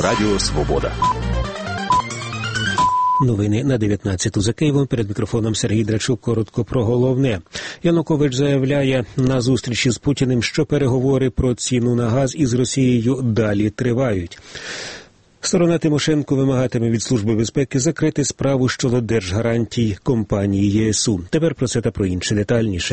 Радіо Свобода. Новини на 19-ту за Києвом. Перед мікрофоном Сергій Драчук. Коротко про головне. Янукович заявляє на зустрічі з Путіним, що переговори про ціну на газ із Росією далі тривають. Сторона Тимошенко вимагатиме від Служби безпеки закрити справу щодо держгарантій компанії ЄСУ. Тепер про це та про інше детальніше.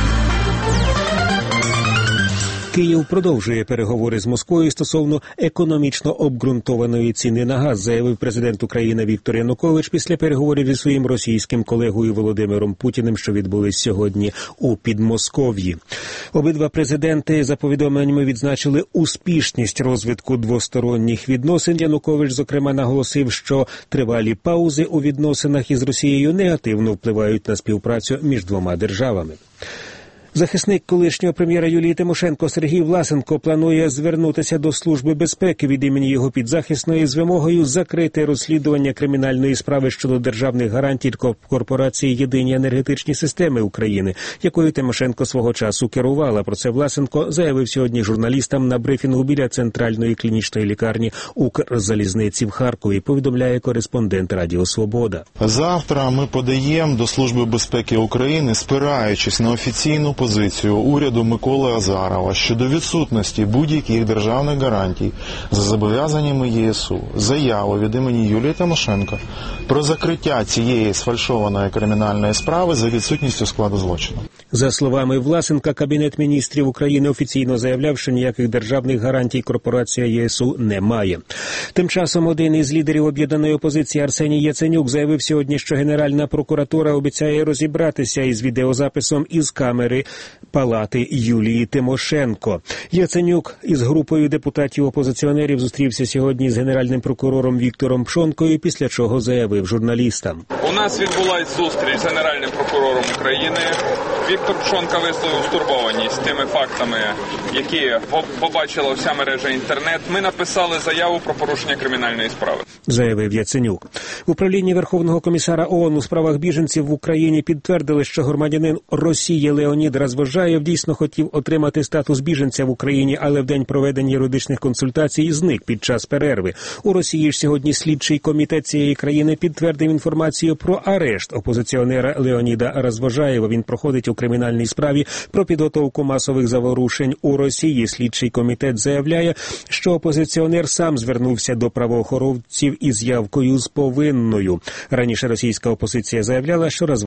Київ продовжує переговори з Москвою стосовно економічно обґрунтованої ціни на газ, заявив президент України Віктор Янукович після переговорів зі своїм російським колегою Володимиром Путіним, що відбулись сьогодні у Підмосков'ї. Обидва президенти, за повідомленнями, відзначили успішність розвитку двосторонніх відносин. Янукович, зокрема, наголосив, що тривалі паузи у відносинах із Росією негативно впливають на співпрацю між двома державами. Захисник колишнього прем'єра Юлії Тимошенко Сергій Власенко планує звернутися до Служби безпеки від імені його підзахисної з вимогою закрити розслідування кримінальної справи щодо державних гарантій корпорації «Єдині енергетичні системи України», якою Тимошенко свого часу керувала. Про це Власенко заявив сьогодні журналістам на брифінгу біля центральної клінічної лікарні Укрзалізниці в Харкові, повідомляє кореспондент Радіо Свобода. Завтра ми подаємо до Служби безпеки України, спираючись на офіційну позицію уряду Миколи Азарова щодо відсутності будь-яких державних гарантій за зобов'язаннями ЄСУ, заяву від імені Юлії Тимошенко про закриття цієї сфальшованої кримінальної справи за відсутністю складу злочину. За словами Власенка, Кабінет міністрів України офіційно заявляв, що ніяких державних гарантій корпорація ЄСУ не має. Тим часом один із лідерів об'єднаної опозиції Арсеній Яценюк заявив сьогодні, що Генеральна прокуратура обіцяє розібратися із відеозаписом із камери палати Юлії Тимошенко. Яценюк із групою депутатів-опозиціонерів зустрівся сьогодні з генеральним прокурором Віктором Пшонкою, після чого заявив журналістам. У нас відбулась зустріч з генеральним прокурором України. Віктор Пшонка висловив стурбованість тими фактами, які побачила вся мережа інтернет. Ми написали заяву про порушення кримінальної справи, заявив Яценюк. В управлінні Верховного комісара ООН у справах біженців в Україні підтвердили, що громадянин Росії Леонід Розвожаєв дійсно хотів отримати статус біженця в Україні, але в день проведення юридичних консультацій зник під час перерви. У Росії ж сьогодні слідчий комітет цієї країни підтвердив інформацію про арешт опозиціонера Леоніда Розвожаєва. Він проходить у кримінальній справі про підготовку масових заворушень у Росії. Слідчий комітет заявляє, що опозиціонер сам звернувся до правоохоронців із явкою з повинною. Раніше російська опозиція заявляла, що